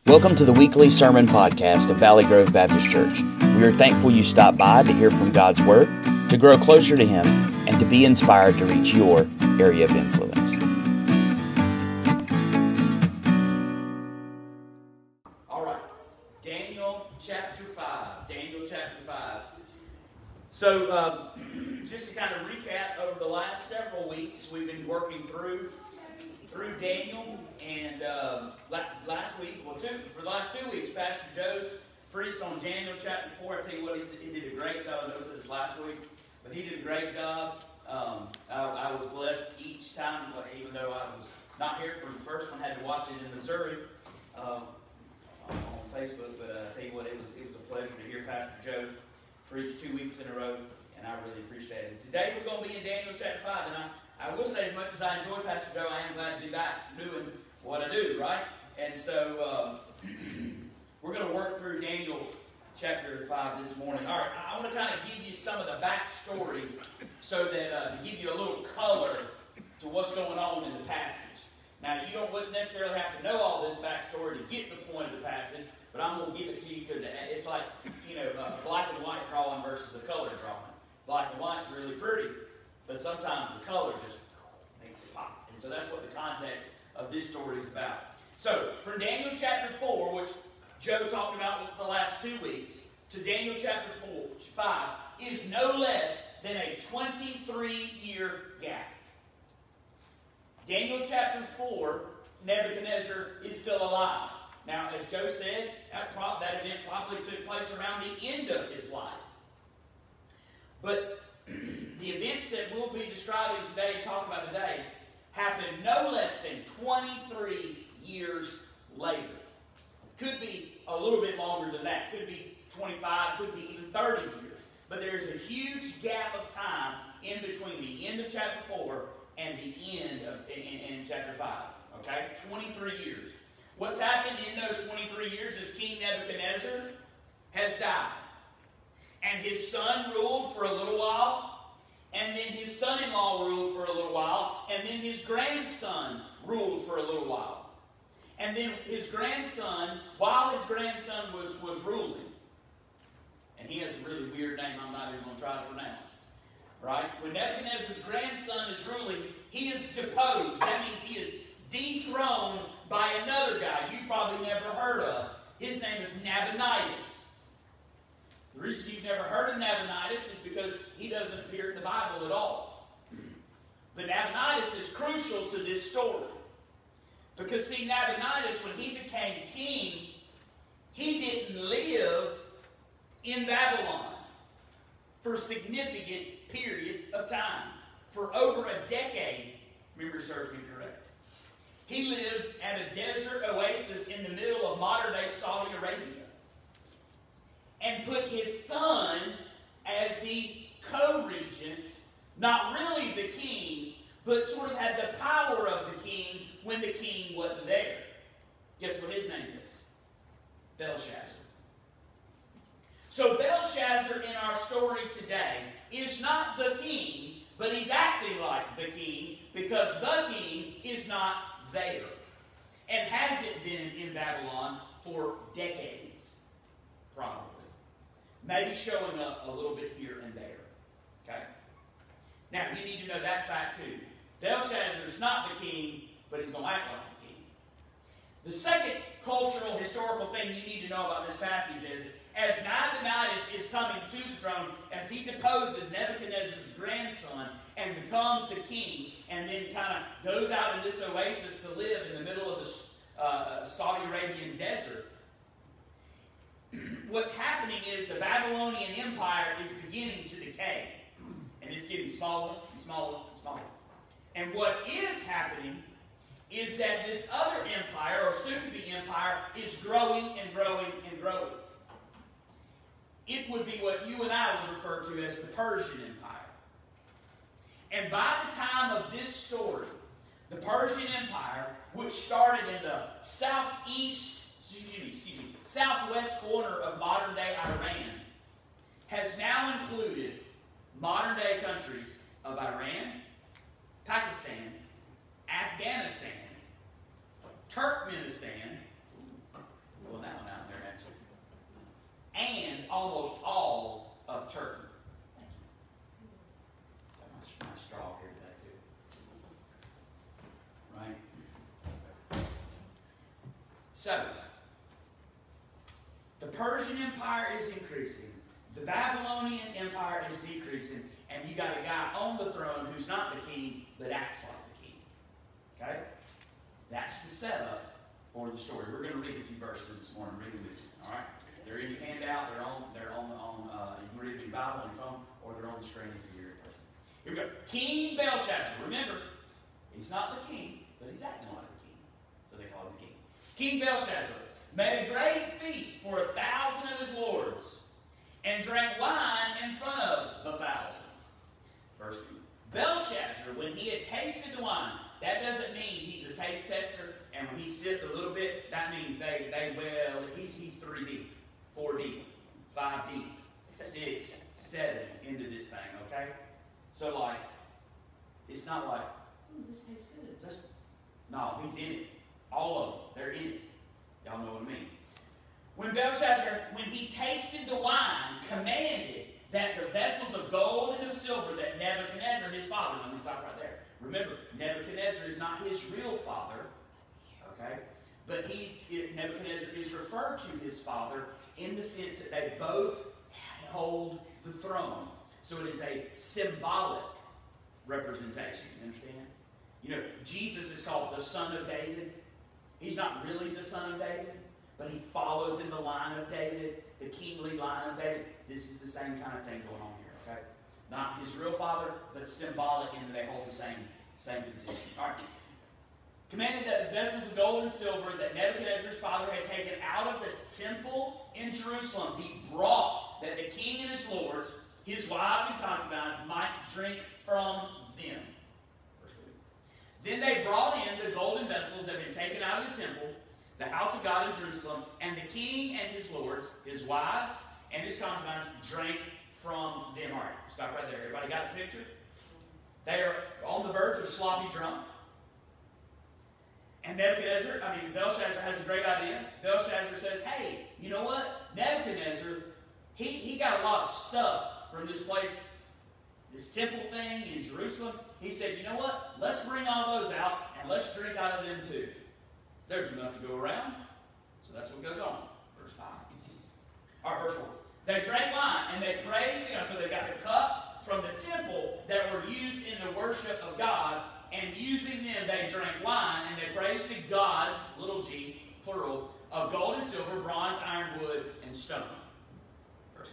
Welcome to the weekly sermon podcast of Valley Grove Baptist Church. We are thankful you stopped by to hear from God's Word, to grow closer to Him, and to be inspired to reach your area of influence. All right, Daniel chapter 5. Daniel chapter 5. So, just to kind of recap, over the last several weeks, we've been working through Daniel, and last week, for the last 2 weeks, Pastor Joe's preached on Daniel chapter 4. I tell you what, he did a great job. I noticed this last week, but he did a great job. I was blessed each time, even though I was not here for the first one. I had to watch it in Missouri on Facebook. But I tell you what, it was a pleasure to hear Pastor Joe preach 2 weeks in a row, and I really appreciate it. Today we're going to be in Daniel chapter 5, and I will say, as much as I enjoy Pastor Joe, I am glad to be back doing what I do, right? And so we're going to work through Daniel chapter 5 this morning. All right, I want to kind of give you some of the backstory so that to give you a little color to what's going on in the passage. Now, you wouldn't necessarily have to know all this backstory to get the point of the passage, but I'm going to give it to you because it's like, black and white drawing versus a color drawing. Black and white's really pretty, but sometimes the color just makes it pop. And so that's what the context of this story is about. So, from Daniel chapter 4, which Joe talked about the last 2 weeks, to Daniel chapter 5, is no less than a 23-year gap. Daniel chapter 4, Nebuchadnezzar is still alive. Now, as Joe said, that event probably took place around the end of his life. But the events that we'll be describing today and talking about today happened no less than 23 years later. Could be a little bit longer than that. Could be 25, could be even 30 years. But there's a huge gap of time in between the end of chapter 4 and the end of in chapter 5. Okay? 23 years. What's happened in those 23 years is King Nebuchadnezzar has died. And his son ruled for a little while, and then his son-in-law ruled for a little while, and then his grandson ruled for a little while. And then his grandson, while his grandson was ruling, and he has a really weird name I'm not even going to try to pronounce, right? When Nebuchadnezzar's grandson is ruling, he is deposed. That means he is dethroned by another guy you've probably never heard of. His name is Nabonidus. The reason you've never heard of Nabonidus is because he doesn't appear in the Bible at all. But Nabonidus is crucial to this story. Because, see, Nabonidus, when he became king, he didn't live in Babylon for a significant period of time. For over a decade, if memory serves me correct. He lived at a desert oasis in the middle of modern-day Saudi Arabia. And put his son as the co-regent, not really the king, but sort of had the power of the king when the king wasn't there. Guess what his name is? Belshazzar. So Belshazzar in our story today is not the king, but he's acting like the king because the king is not there and hasn't been in Babylon for decades, probably. Maybe showing up a little bit here and there. Okay? Now, you need to know that fact too. Belshazzar is not the king, but he's going to act like the king. The second cultural, historical thing you need to know about this passage is, as Nabonidus is coming to the throne, as he deposes Nebuchadnezzar's grandson and becomes the king, and then kind of goes out in this oasis to live in the middle of the Saudi Arabian desert, what's happening is the Babylonian Empire is beginning to decay. And it's getting smaller and smaller and smaller. And what is happening is that this other empire, or soon-to-be empire, is growing and growing and growing. It would be what you and I would refer to as the Persian Empire. And by the time of this story, the Persian Empire, which started in the southwest corner of modern-day Iran, has now included modern-day countries of Iran, Pakistan, Afghanistan, Turkmenistan, So, the Persian Empire is increasing. The Babylonian Empire is decreasing. And you got a guy on the throne who's not the king, but acts like the king. Okay? That's the setup for the story. We're going to read a few verses this morning. Read them with you. All right? They're in your handout. They're on you can read them in your Bible on your phone, or they're on the screen if you're here in person. Here we go. King Belshazzar. Remember, he's not the king, but he's acting like the king. So they call him the king. King Belshazzar made a great feast for 1,000 of his lords, and drank wine in front of the 1,000. Verse 2. Belshazzar, when he had tasted the wine, that doesn't mean he's a taste tester, and when he sipped a little bit, that means he's 3 deep, 4 deep, 5 deep, 6, 7 into this thing, okay? So like, it's not like, this tastes good. No, he's in it. All of them, they're in it. Y'all know what I mean. When Belshazzar, when he tasted the wine, commanded that the vessels of gold and of silver that Nebuchadnezzar, his father, let me stop right there. Remember, Nebuchadnezzar is not his real father, okay? But Nebuchadnezzar is referred to his father in the sense that they both hold the throne. So it is a symbolic representation. You understand? You know, Jesus is called the Son of David. He's not really the Son of David, but he follows in the line of David, the kingly line of David. This is the same kind of thing going on here, okay? Not his real father, but symbolic in that they hold the same position. All right. Commanded that the vessels of gold and silver that Nebuchadnezzar's father had taken out of the temple in Jerusalem be brought, that the king and his lords, his wives and concubines, might drink from them. Verse 2. Then they brought in the golden vessels that had been taken out of the temple, the house of God in Jerusalem, and the king and his lords, his wives, and his concubines drank from them. All right, stop right there. Everybody got the picture? They are on the verge of sloppy drunk. And Belshazzar has a great idea. Belshazzar says, hey, you know what? Nebuchadnezzar, he got a lot of stuff from this place, this temple thing in Jerusalem. He said, you know what? Let's bring all those out and let's drink out of them too. There's enough to go around. So that's what goes on. Verse 5. All right, verse 4. They drank wine and they praised God. So they got the cups from the temple that were used in the worship of God. And using them, they drank wine and they praised the gods, little g, plural, of gold and silver, bronze, iron, wood, and stone. Verse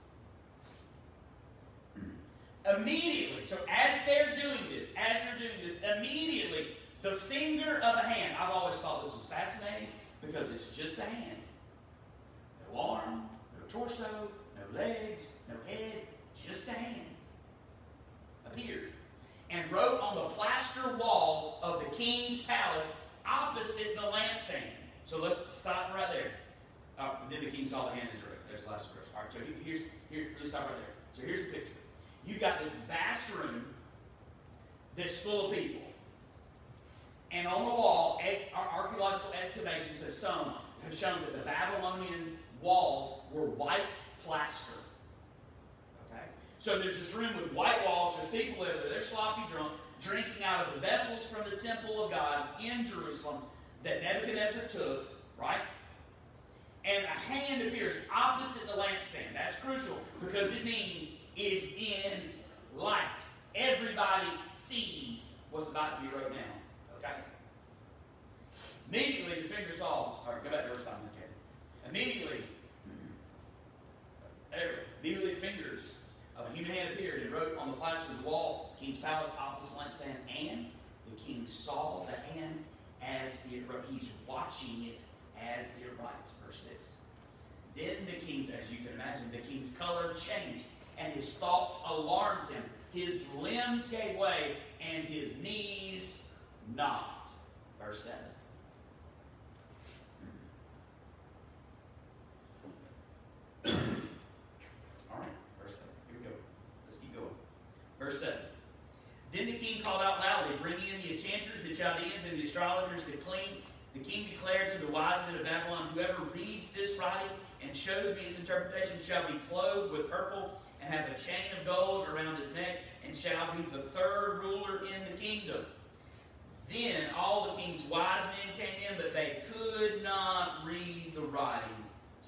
5. Immediately, so as they're doing this, immediately, the finger of a hand. I've always thought this was fascinating because it's just a hand. No arm, no torso, no legs, no head, just a hand. Appeared and wrote on the plaster wall of the king's palace opposite the lampstand. So let's stop right there. Then the king saw the hand is wrote. There's the last verse. All right, so let's stop right there. So here's the picture. You've got this vast room that's full of people. And on the wall, archaeological excavations have shown that the Babylonian walls were white plaster. Okay? So there's this room with white walls. There's people there. They're sloppy drunk, drinking out of the vessels from the temple of God in Jerusalem that Nebuchadnezzar took, right? And a hand appears opposite the lampstand. That's crucial because it means it is in light. Everybody sees what's about to be wrote down. Okay? Immediately the finger saw, or go back to verse 5. Immediately the fingers of a human hand appeared and wrote on the plaster of the wall, the king's palace, opposite lampstand, and the king saw the hand as it wrote. He's watching it as it writes. Verse 6. Then the king's, as you can imagine, the king's color changed, and his thoughts alarmed him. His limbs gave way, and his knees knocked. Verse 7. All right, verse 7. Here we go. Let's keep going. Verse 7. Then the king called out loudly, bringing in the enchanters, the Chaldeans, and the astrologers. The king declared to the wise men of Babylon, whoever reads this writing and shows me its interpretation shall be clothed with purple and have a chain of gold around his neck, and shall be the third ruler in the kingdom. Then all the king's wise men came in, but they could not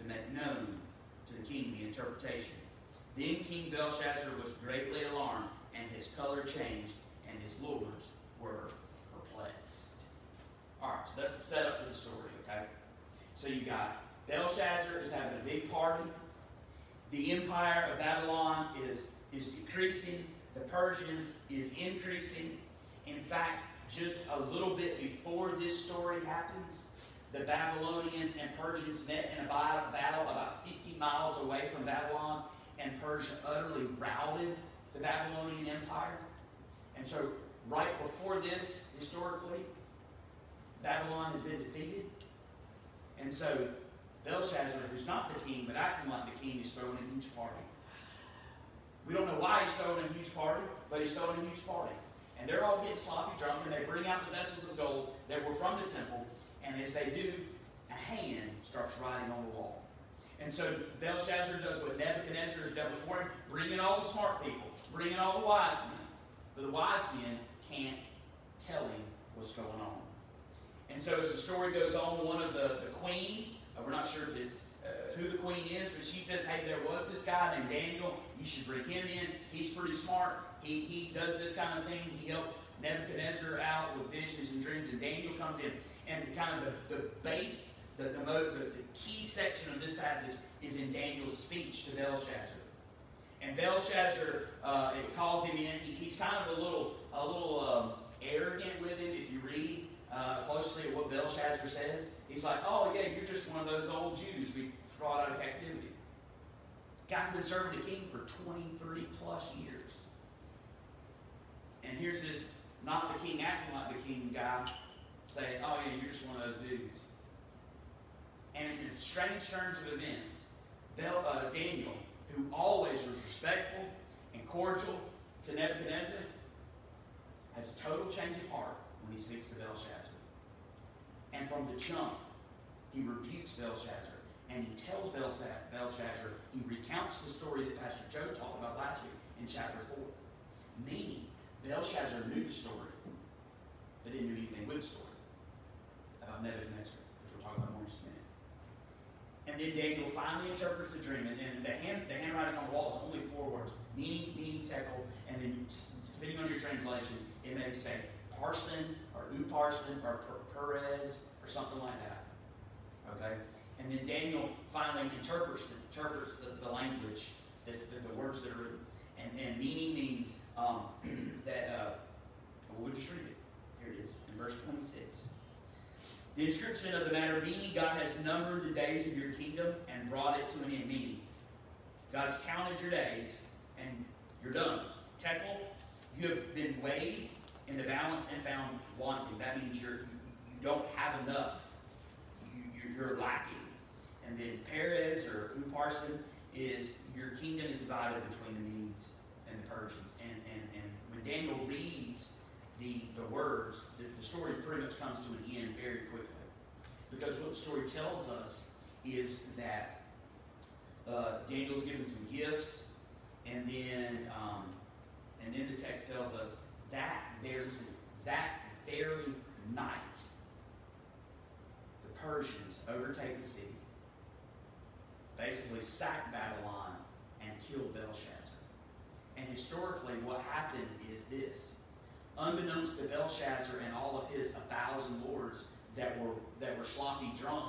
to make known to the king the interpretation. Then King Belshazzar was greatly alarmed, and his color changed, and his lords were perplexed. All right, so that's the setup for the story, okay? So you got Belshazzar is having a big party. The empire of Babylon is decreasing. The Persians is increasing. In fact, just a little bit before this story happens, the Babylonians and Persians met in a battle about 50 miles away from Babylon, and Persia utterly routed the Babylonian Empire. And so right before this, historically, Babylon has been defeated. And so Belshazzar, who's not the king, but acting like the king, is throwing a huge party. We don't know why he's throwing a huge party, but he's throwing a huge party. And they're all getting sloppy drunk, and they bring out the vessels of gold that were from the temple. And as they do, a hand starts writing on the wall. And so Belshazzar does what Nebuchadnezzar has done before him, bring in all the smart people, bring in all the wise men. But the wise men can't tell him what's going on. And so as the story goes on, one of the queen, we're not sure if it's who the queen is, but she says, hey, there was this guy named Daniel. You should bring him in. He's pretty smart. He does this kind of thing. He helped Nebuchadnezzar out with visions and dreams, and Daniel comes in. And kind of the base, the key section of this passage is in Daniel's speech to Belshazzar. And Belshazzar, it calls him in. He's kind of a little arrogant with him. If you read closely at what Belshazzar says, he's like, oh yeah, you're just one of those old Jews we brought out of captivity. Guy's been serving the king for 23 plus years. And here's this, not the king acting like the king guy, saying, oh yeah, you're just one of those dudes. And in strange turns of events, Daniel, who always was respectful and cordial to Nebuchadnezzar, has a total change of heart when he speaks to Belshazzar. And from the jump, he rebukes Belshazzar, and he tells Belshazzar, he recounts the story that Pastor Joe talked about last week in chapter 4. Meaning, Belshazzar knew the story, but didn't know anything with the story about Nebuchadnezzar, which we'll talk about more in just a minute. And then Daniel finally interprets the dream, and the handwriting on the wall is only 4 words: meaning, tekel, and then depending on your translation, it may say parson or uparson or Perez or something like that. Okay, and then Daniel finally interprets the language, the words that are written, and meaning means that. We'll just read it. Here it is in verse 26. The inscription of the matter, meaning God has numbered the days of your kingdom and brought it to an end. Meaning, God's counted your days and you're done. Tekel, you have been weighed in the balance and found wanting. That means you don't have enough. You're lacking. And then Perez or Uparson is your kingdom is divided between the Medes and the Persians. And when Daniel reads the words, the story pretty much comes to an end very quickly. Because what the story tells us is that Daniel's given some gifts, and then the text tells us that very night, the Persians overtake the city, basically sack Babylon, and kill Belshazzar. And historically, what happened is this. Unbeknownst to Belshazzar and all of his 1,000 lords that were sloppy drunk,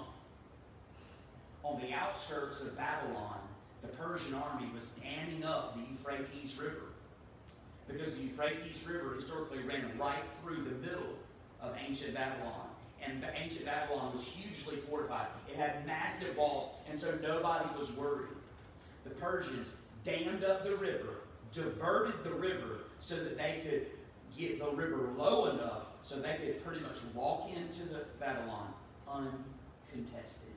on the outskirts of Babylon, the Persian army was damming up the Euphrates River. Because the Euphrates River historically ran right through the middle of ancient Babylon. And ancient Babylon was hugely fortified. It had massive walls, and so nobody was worried. The Persians dammed up the river, diverted the river so that they could get the river low enough so they could pretty much walk into the Babylon uncontested.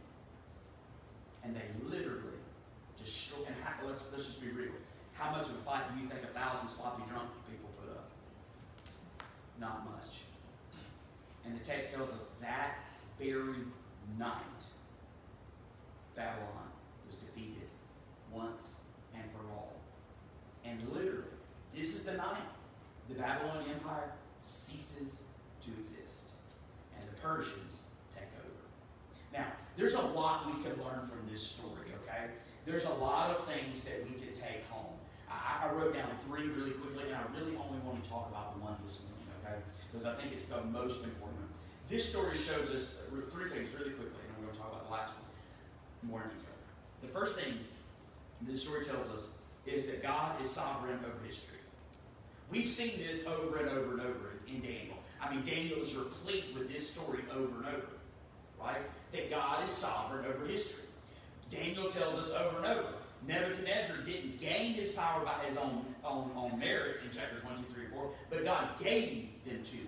And they literally destroyed. And let's just be real. How much of a fight do you think 1,000 sloppy drunk people put up? Not much. And the text tells us that very night, Babylon was defeated once and for all. And literally, this is the night the Babylonian Empire ceases to exist. And the Persians take over. Now, There's a lot we can learn from this story, okay? There's a lot of things that we can take home. I wrote down 3 really quickly, and I really only want to talk about one this morning, okay? Because I think it's the most important. This story shows us 3 things really quickly, and we're going to talk about the last one more in detail. The first thing this story tells us is that God is sovereign over history. We've seen this over and over and over in Daniel. I mean, Daniel is replete with this story over and over, right? That God is sovereign over history. Daniel tells us over and over, Nebuchadnezzar didn't gain his power by his own merits in chapters 1, 2, 3, 4, but God gave them to him.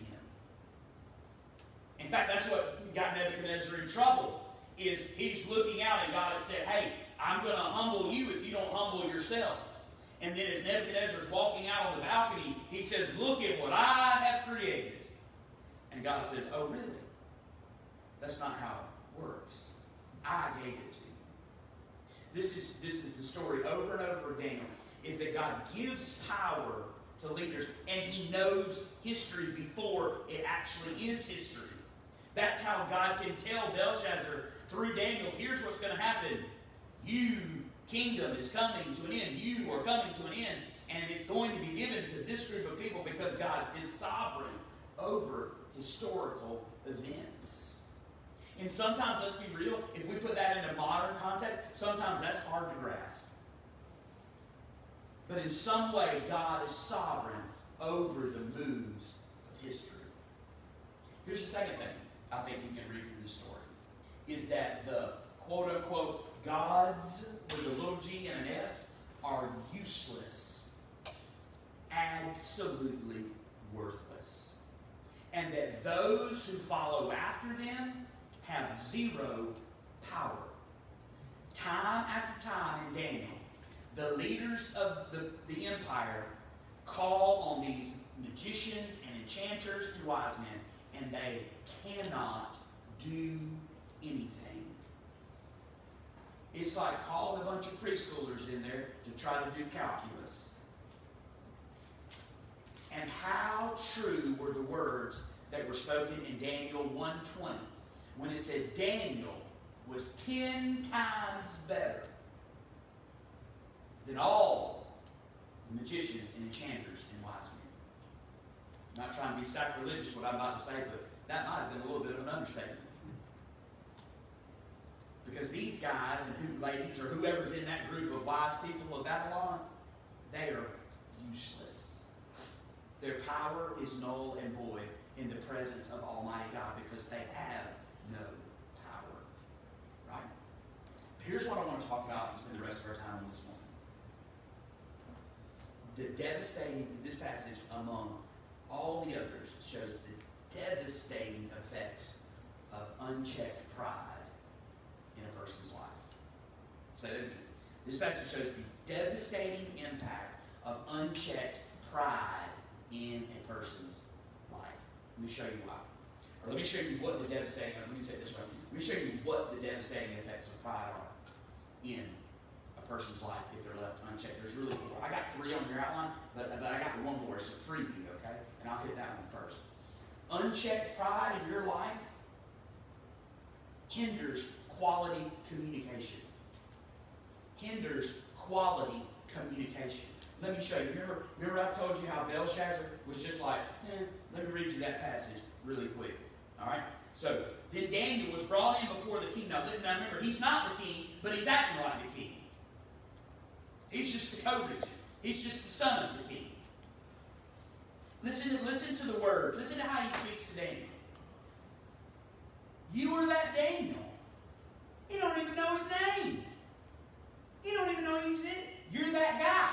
In fact, that's what got Nebuchadnezzar in trouble, is he's looking out and God has said, hey, I'm going to humble you if you don't humble yourself. And then as Nebuchadnezzar's walking out on the balcony, he says, look at what I have created. And God says, oh, really? That's not how it works. I gave it to you. This is the story over and over of Daniel, is that God gives power to leaders, and he knows history before it actually is history. That's how God can tell Belshazzar through Daniel, here's what's going to happen. You, kingdom, is coming to an end. You are coming to an end, and it's going to be given to this group of people because God is sovereign over historical events. And sometimes, let's be real, if we put that in a modern context, sometimes that's hard to grasp. But in some way, God is sovereign over the moves of history. Here's the second thing I think you can read from this story, is that the quote-unquote gods with a little g and an s are useless, absolutely worthless. And that those who follow after them have zero power. Time after time in Daniel, the leaders of the empire call on these magicians and enchanters and wise men, and they cannot do anything. It's like calling a bunch of preschoolers in there to try to do calculus. And how true were the words that were spoken in Daniel 1:20 when it said Daniel was 10 times better than all the magicians and enchanters and wise men. I'm not trying to be sacrilegious what I'm about to say, but that might have been a little bit of an understatement. Because these guys and ladies or whoever's in that group of wise people of Babylon, they are useless. Their power is null and void in the presence of Almighty God because they have no power. Right? Here's what I want to talk about and spend the rest of our time on this morning. This passage among all the others shows the devastating effects of unchecked pride in a person's life. Say that again. This passage shows the devastating impact of unchecked pride in a person's life. Let me show you why. Or let me show you what the devastating, let me say it this way. Let me show you what the devastating effects of pride are in a person's life if they're left unchecked. There's really 4. I got 3 on your outline, but I got one more. It's a freebie, okay? And I'll hit that one first. Unchecked pride in your life hinders quality communication. Hinders quality communication. Let me show you. Remember I told you how Belshazzar was just like, let me read you that passage really quick. All right? So, then Daniel was brought in before the king. Now remember, he's not the king, but he's acting like the king. He's just the co-regent. He's just the son of the king. Listen to the word. Listen to how he speaks to Daniel. You are that Daniel. You don't even know his name. You don't even know he's it. You're that guy.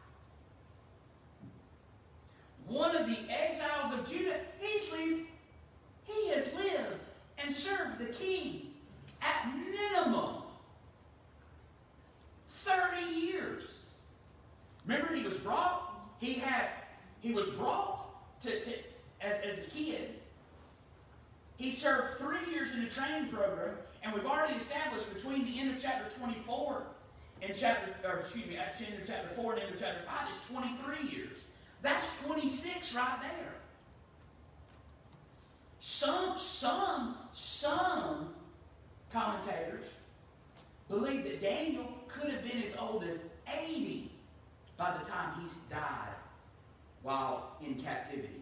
One of the exiles of Judah, he has lived and served the king at minimum 30 years. Remember, he was brought as a kid. He served 3 years in the training program, and we've already established between the end of chapter 24 and end of chapter 4 and end of chapter 5 is 23 years. That's 26 right there. Some commentators believe that Daniel could have been as old as 80 by the time he died while in captivity.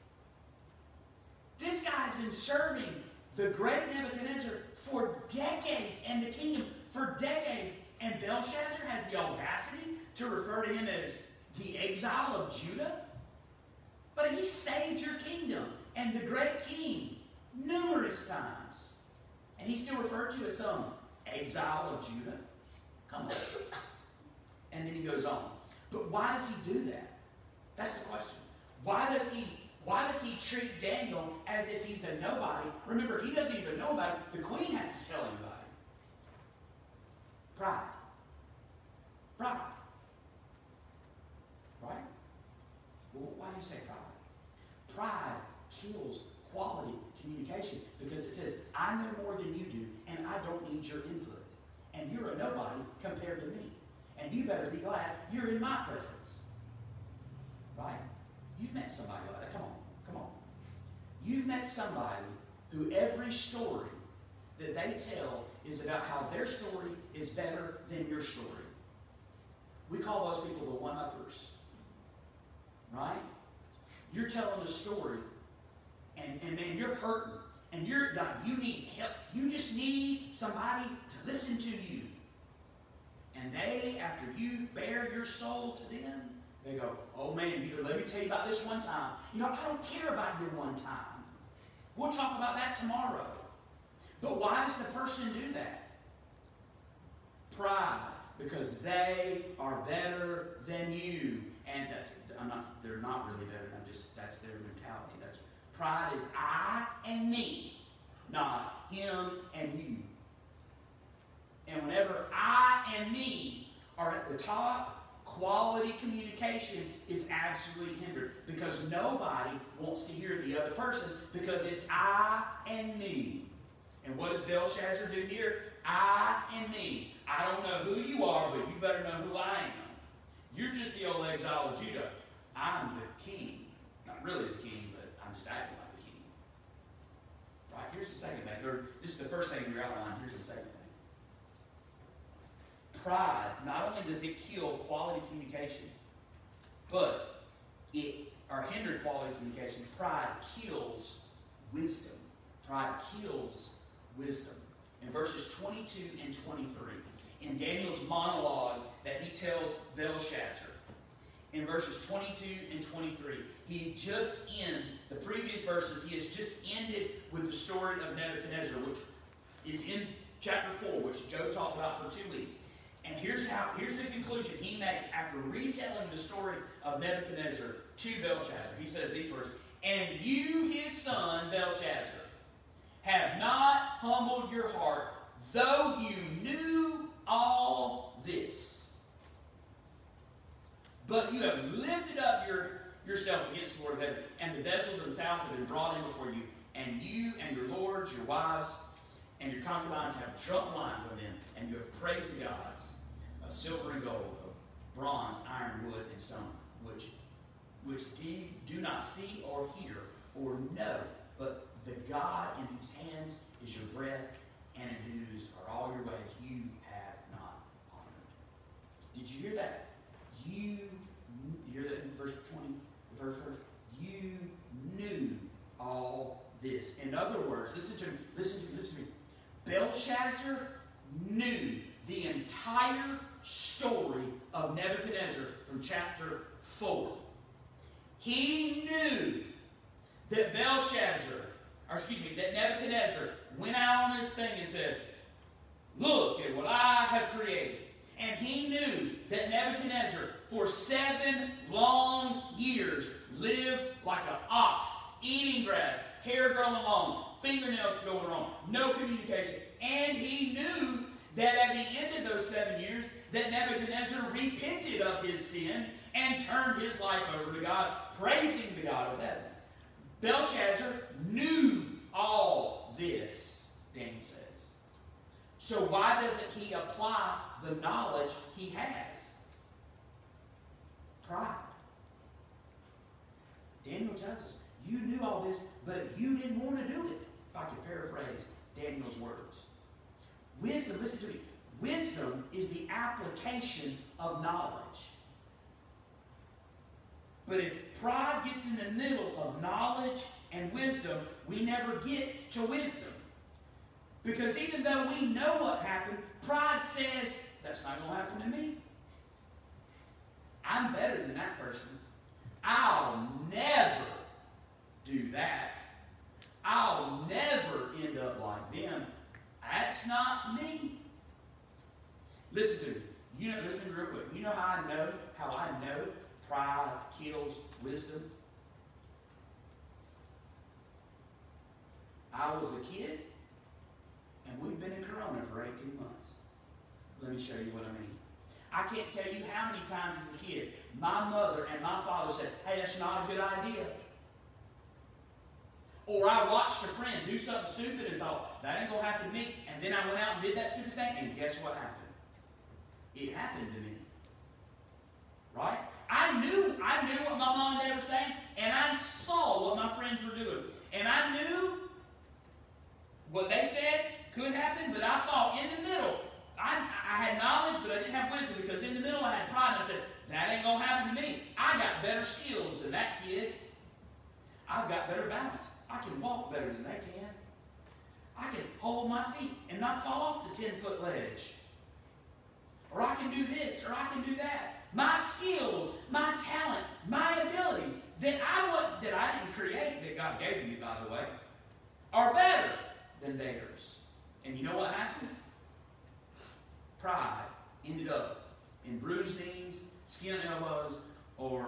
This guy's been serving the great Nebuchadnezzar for decades and the kingdom for decades. And Belshazzar has the audacity to refer to him as the exile of Judah. But he saved your kingdom and the great king numerous times. And he's still referred to as some exile of Judah. Come on. And then he goes on. But why does he do that? That's the question. Why does he treat Daniel as if he's a nobody? Remember, he doesn't even know about it. The queen has to tell him about it. Pride. Pride. Right? Well, why do you say pride? Pride kills quality communication because it says, I know more than you do, and I don't need your input. And you're a nobody compared to me. And you better be glad you're in my presence. Right? You've met somebody like that. Come on. You've met somebody who every story that they tell is about how their story is better than your story. We call those people the one-uppers. Right? You're telling a story, and man, you're hurting, and you're like, you need help. You just need somebody to listen to you. And they, after you bare your soul to them, they go, oh man, let me tell you about this one time. I don't care about your one time. We'll talk about that tomorrow. But why does the person do that? Pride. Because they are better than you. And they're not really better. That's their mentality. Pride is I and me, not him and you. And whenever I and me are at the top, quality communication is absolutely hindered because nobody wants to hear the other person because it's I and me. And what does Belshazzar do here? I and me. I don't know who you are, but you better know who I am. You're just the old exile of Judah. I'm the king. Not really the king, but I'm just acting like the king. Right, here's the second thing. This is the first thing in your outline. Here's the second thing. Pride, not only does it kill quality communication, but hinder quality communication. Pride kills wisdom. Pride kills wisdom. In verses 22 and 23, in Daniel's monologue that he tells Belshazzar, in verses 22 and 23, he just ends, the previous verses, he has just ended with the story of Nebuchadnezzar, which is in chapter 4, which Joe talked about for 2 weeks. And here's the conclusion he makes after retelling the story of Nebuchadnezzar to Belshazzar. He says these words, and you, his son, Belshazzar, have not humbled your heart, though you knew all this. But you have lifted up yourself against the Lord of heaven, and the vessels of his house have been brought in before you, and you and your lords, your wives, and your concubines have drunk wine from them, and you have praised the gods of silver and gold, of bronze, iron, wood, and stone, which do not see or hear or know, but the God in whose hands is your breath, and in whose are all your ways, you have not honored. Did you hear that? You hear that in verse 20, the first verse? You knew all this. In other words, listen to me. Belshazzar knew the entire story of Nebuchadnezzar from chapter 4. He knew that that Nebuchadnezzar went out on his thing and said, look at what I have created. And he knew that Nebuchadnezzar, for 7 long years, lived like an ox, eating grass, hair growing long, fingernails going wrong, no communication. And he knew that at the end of those 7 years, that Nebuchadnezzar repented of his sin and turned his life over to God, praising the God of heaven. Belshazzar knew all this, Daniel says. So why doesn't he apply the knowledge he has? Pride. Daniel tells us, you knew all this, but you didn't want to do it. If I could paraphrase Daniel's words. Wisdom, listen to me. Wisdom is the application of knowledge. But if pride gets in the middle of knowledge and wisdom, we never get to wisdom. Because even though we know what happened, pride says, that's not going to happen to me. I'm better than that person. I'll never do that. I'll never end up like them. That's not me. Listen to me. Listen real quick. You know how I know pride kills wisdom? I was a kid, and we've been in Corona for 18 months. Let me show you what I mean. I can't tell you how many times as a kid, my mother and my father said, hey, that's not a good idea. Or I watched a friend do something stupid and thought, that ain't going to happen to me. And then I went out and did that stupid thing, and guess what happened? It happened to me. Right? I knew what my mom and dad were saying, and I saw what my friends were doing. And I knew what they said could happen, but I thought in the middle, I had knowledge, but I didn't have wisdom, because in the middle I had pride, and I said, that ain't going to happen to me. I got better skills than that kid. I've got better balance. I can walk better than they can. I can hold my feet and not fall off the 10-foot ledge. Or I can do this, or I can do that. My skills, my talent, my abilities that I didn't create, that God gave me, by the way, are better than theirs. And you know what happened? Pride ended up in bruised knees, skin elbows, or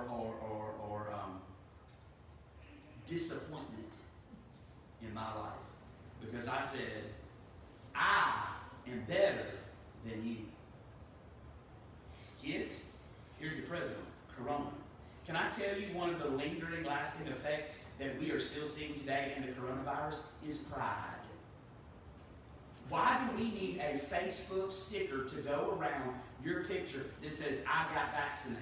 disappointment in my life. Because I said, I am better than you. Kids, here's the present, Corona. Can I tell you one of the lingering, lasting effects that we are still seeing today in the coronavirus is pride. Why do we need a Facebook sticker to go around your picture that says, I got vaccinated?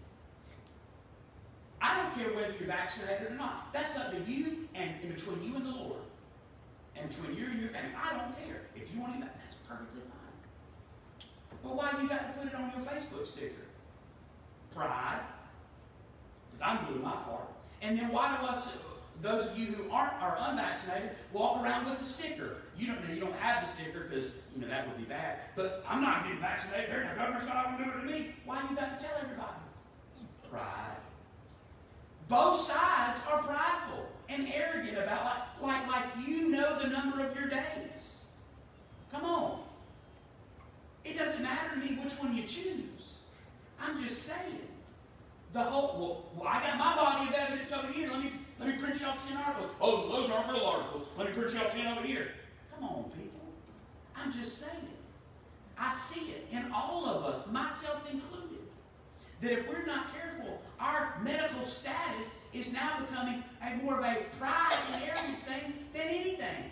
I don't care whether you're vaccinated or not. That's up to you and between you and the Lord. And between you and your family. I don't care. If you want to do that, that's perfectly fine. But why you got to put it on your Facebook sticker? Pride. Because I'm doing my part. And then why do us, those of you who are unvaccinated, walk around with the sticker? You don't have the sticker because that would be bad. But I'm not getting vaccinated. The governor's not going to do it to me. Why you got to tell everybody? Pride. Both sides are prideful and arrogant about like you know the number of your days. Come on. It doesn't matter to me which one you choose. I'm just saying. Well, I got my body of evidence over here. Let me print you off 10 articles. Oh, those aren't real articles. Let me print you off 10 over here. Come on, people. I'm just saying. I see it in all of us, myself included, that if we're not careful, our medical status is now becoming more of a pride and arrogance thing than anything.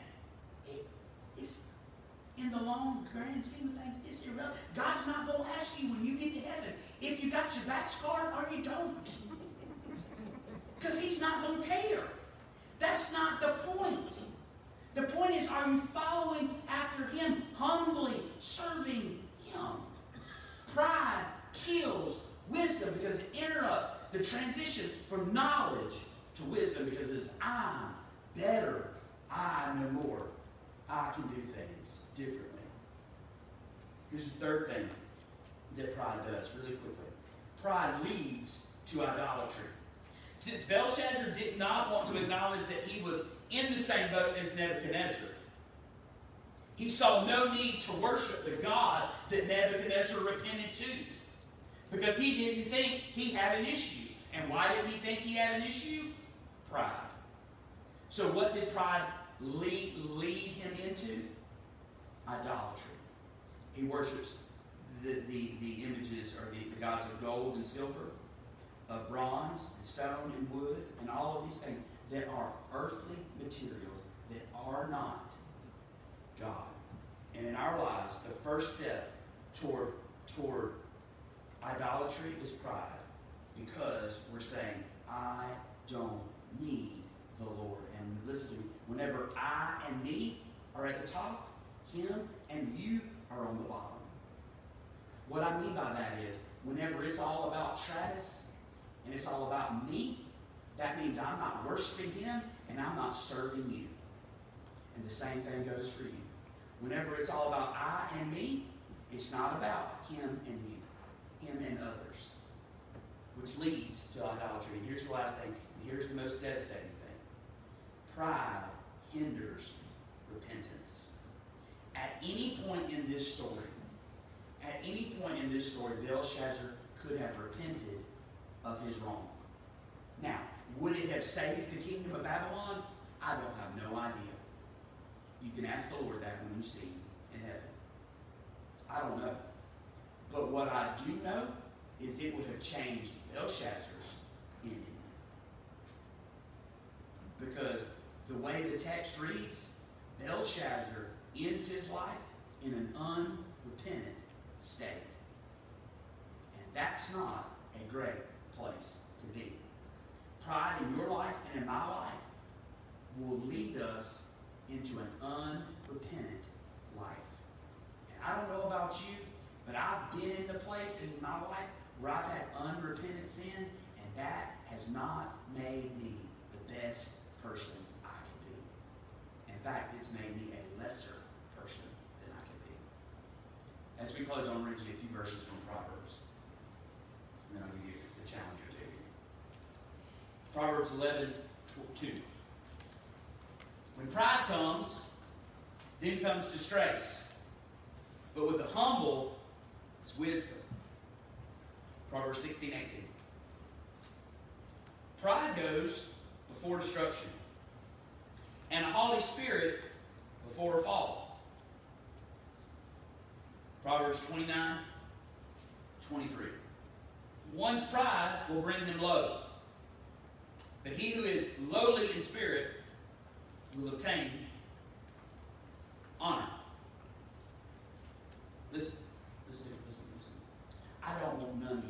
It's, in the long, grand scheme of things, it's irrelevant. God's not going to ask you when you get to heaven if you got your vax card or you don't. Because He's not going to care. That's not the point. The point is, are you following after Him, humbly serving Him? Pride kills wisdom because it interrupts the transition from knowledge to wisdom, because it's I'm better, I know more, I can do things differently. Here's the third thing that pride does, really quickly. Pride leads to idolatry. Since Belshazzar did not want to acknowledge that he was in the same boat as Nebuchadnezzar, he saw no need to worship the God that Nebuchadnezzar repented to, because he didn't think he had an issue. And why did he think he had an issue? Pride. So what did pride lead him into? Idolatry. He worships the images or the gods of gold and silver, of bronze and stone and wood, and all of these things that are earthly materials that are not God. And in our lives, the first step toward idolatry is pride, because we're saying, I don't need the Lord. And listen to me, whenever I and me are at the top, Him and you are on the bottom. What I mean by that is, whenever it's all about Travis and it's all about me, that means I'm not worshiping Him and I'm not serving you. And the same thing goes for you. Whenever it's all about I and me, it's not about him and you, him and others, which leads to idolatry. And here's the last thing, and here's the most devastating thing. Pride hinders repentance. At any point in this story, Belshazzar could have repented of his wrong. Now, would it have saved the kingdom of Babylon? I don't have no idea. You can ask the Lord that when you see Him in heaven. I don't know. But what I do know is it would have changed Belshazzar's ending. Because the way the text reads, Belshazzar ends his life in an unrepentant state. And that's not a great place to be. Pride in your life and in my life will lead us into an unrepentant life. And I don't know about you, but I've been in the place in my life where I've had unrepentant sin, and that has not made me the best person I can be. In fact, it's made me a lesser person than I can be. As we close, I want to read you a few verses from Proverbs. And then I'll give you the challenge or two. Proverbs 11:2. When pride comes, then comes disgrace. But with the humble is wisdom. Proverbs 16:18. Pride goes before destruction, and a haughty spirit before a fall. Proverbs 29:23. One's pride will bring him low, but he who is lowly in spirit will obtain honor. Listen. I don't want none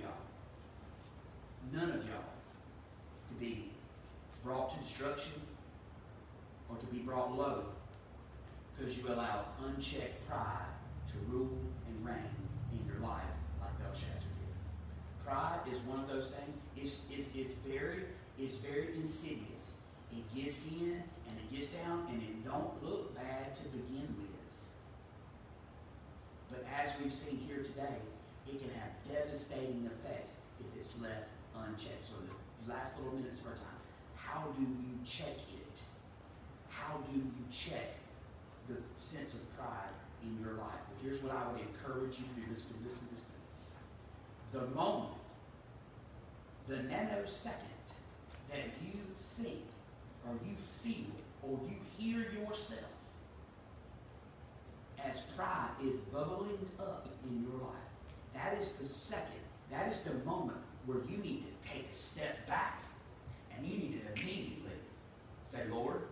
of y'all to be brought to destruction or to be brought low because you allowed unchecked pride to rule and reign in your life like Belshazzar did. Pride is one of those things. It's very insidious. It gets in and it gets down and it don't look bad to begin with. But as we've seen here today, it can have devastating effects if it's left unchecked. So the last little minutes of our time, how do you check it? How do you check the sense of pride in your life? Well, here's what I would encourage you to do. Listen. The moment, the nanosecond that you think or you feel or you hear yourself as pride is bubbling up in your life, that is the second, that is the moment where you need to take a step back and you need to immediately say, Lord,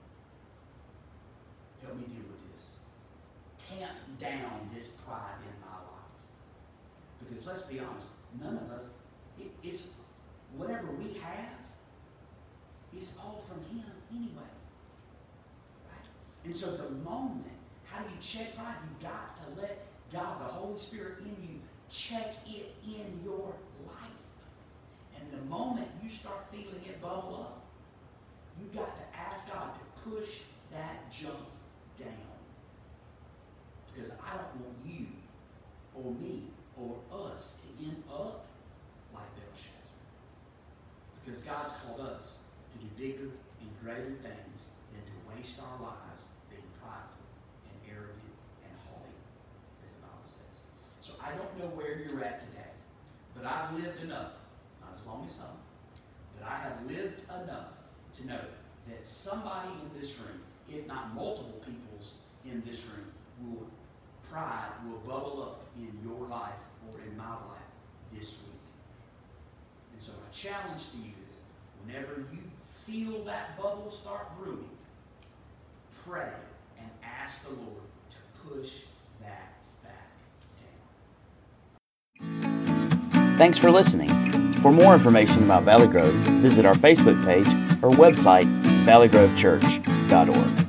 help me deal with this. Tamp down this pride in my life. Because let's be honest, none of us, it's whatever we have, it's all from Him anyway. Right? And so the moment, how do you check pride? You got to let God, the Holy Spirit in you, check it in your life. And the moment you start feeling it bubble up, you got to ask God to push that junk down. Because I don't want you or me or us to end up like Belshazzar. Because God's called us to do bigger and greater things than to waste our lives being prideful and arrogant and haughty, as the Bible says. So I don't know where you're at today, but I've lived enough, not as long as some, but I have lived enough to know that somebody in this room, if not multiple peoples in this room, pride will bubble up in your life or in my life this week. And so my challenge to you is, whenever you feel that bubble start brewing, pray and ask the Lord to push that back down. Thanks for listening. For more information about Valley Grove, visit our Facebook page or website, valleygrovechurch.org.